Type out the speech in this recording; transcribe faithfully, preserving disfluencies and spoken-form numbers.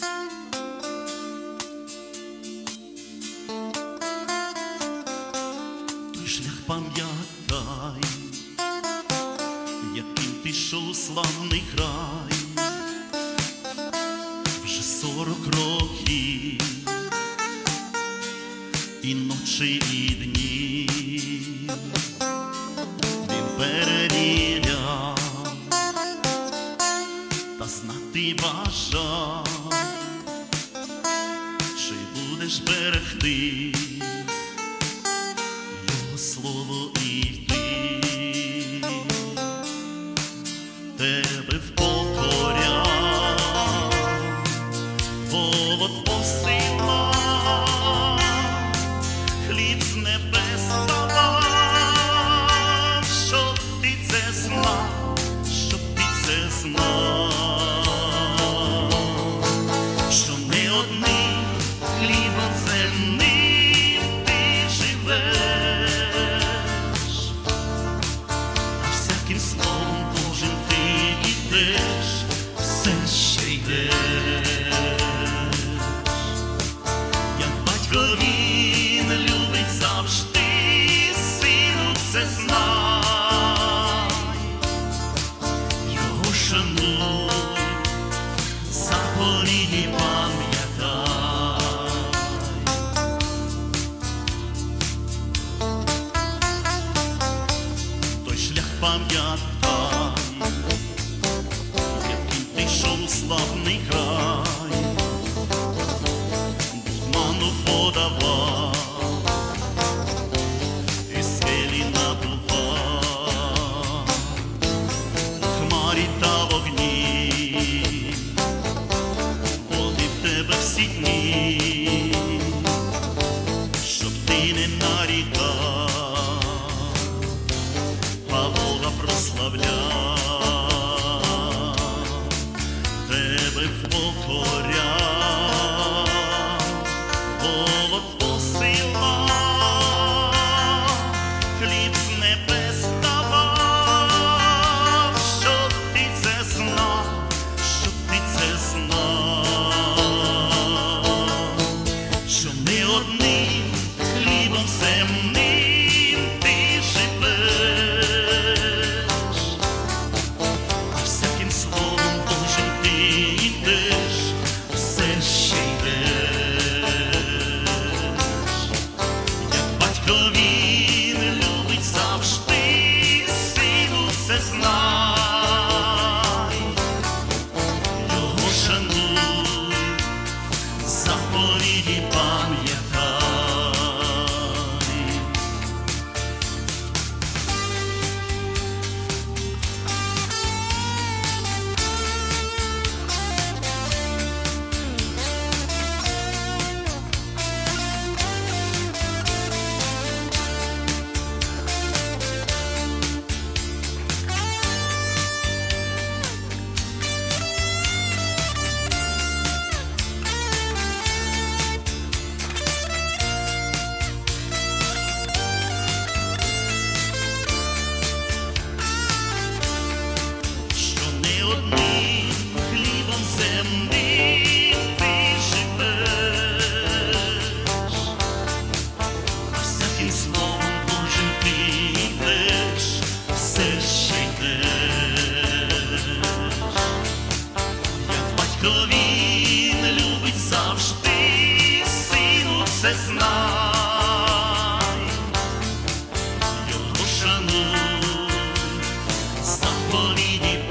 Той шлях пам'ятай, яким пішов славний край. Вже сорок років, і ночі, і дні він перевіряв та знати бажав, чи будеш берегти його слово і йти. Тебе впокоряв, голод посилав, хліб з небес давав, щоб ти це знав, щоб ти це знав, що не одним хлібом земним ти живеш, а всяким словом Божим ти йдеш, все ще йдеш. Як батько він любить завжди, сину це знай, його шануй, заповіді пам'ятай. Той шлях пам'ятай, яким пішов славний край, дурману подавав, і скелі надував, хмарі та вогні, водив тебе всі дні, щоб ти не нарікав, а Бога прославляв. Тебе впокоряв, голод посилав, хліб з небес давав, щоб ти це знав, щоб ти це знав, що не одним хлібом земним ти живеш, а всяким словом Божим ти йдеш, все ще йдеш. Як батько він любить завжди, сину це знай, його шануй, заповіді пам'ятай. Що не одним хлібом земним ти живеш, а всяким словом Божим ти йдеш, все ще йдеш. Як батько він любить завжди, сину це знай, його шануй, заповіді